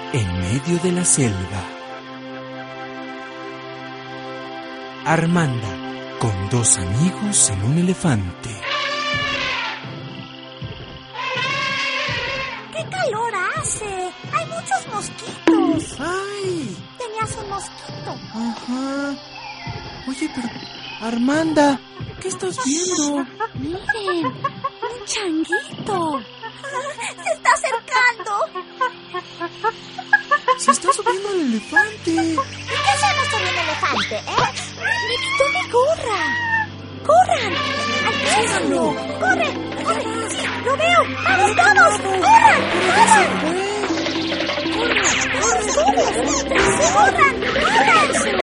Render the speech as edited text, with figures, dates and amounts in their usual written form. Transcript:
en medio de la selva. Armanda, con dos amigos en un elefante. ¡Qué calor hace! ¡Hay muchos mosquitos! ¡Ay! Tenías un mosquito. Ajá. Oye, pero... Armanda, ¿qué estás viendo? Miren, un changuito. Se está acercando. Se está subiendo al elefante. ¿Y qué hacemos con un elefante, Me quitó mi gorra. ¡Corran! ¡Alcánzalo! ¡Corre! ¡Corre! ¡Sí, lo veo! ¡Vamos todos! ¡Corran! ¡Corran! ¡Corran! ¡Corran! ¡Corran! ¡Corran!